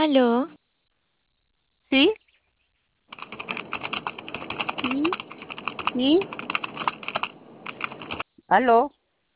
Aló, ¿Sí? ¿Sí? ¿Sí? ¿Aló?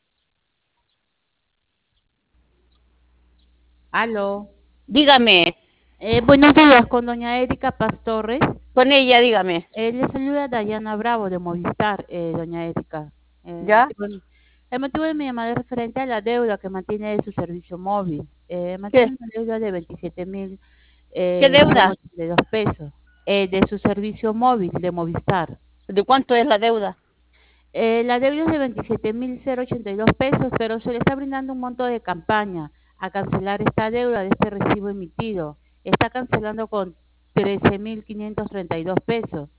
Aló. Dígame, Buenos días, con doña Erika Pastores. con ella, dígame. Le saluda Dayana Bravo de Movistar, doña Erika. ¿Ya? El motivo de mi llamada es referente a la deuda que mantiene de su servicio móvil. Mantiene ¿Qué? una deuda de 27.000 ¿Qué deuda? 82 pesos de su servicio móvil de Movistar. ¿De cuánto es la deuda? La deuda es de 27.082 pesos, pero se le está brindando un monto de campaña a cancelar esta deuda de este recibo emitido. Está cancelando con 13.532 pesos.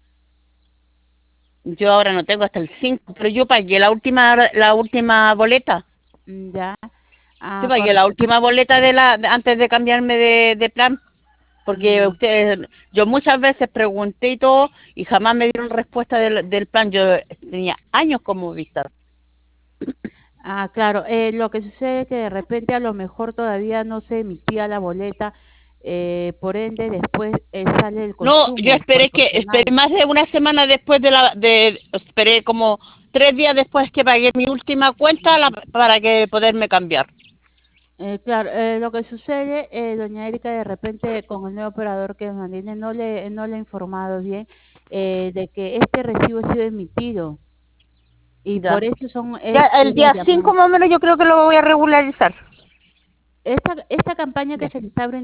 Yo ahora no tengo hasta el 5, pero yo pagué la última boleta. Ya, Yo ah, pagué la correcto. última boleta antes de cambiarme de plan, porque Mm, yo muchas veces pregunté y todo, y jamás me dieron respuesta del plan. Yo tenía años como Vistar. claro, lo que sucede es que de repente a lo mejor todavía no se emitía la boleta, por ende después sale el No, yo consumo esperé proporcional. más de una semana después esperé como 3 días después que pagué mi última cuenta para que poderme cambiar. Claro, lo que sucede, doña Erika, de repente con el nuevo operador que mantiene no le ha informado bien de que este recibo ha sido emitido y por Ya. eso Ya es el la día 5 llamada. más o menos yo creo que lo voy a regularizar. Esta campaña que Ya. se le está brindando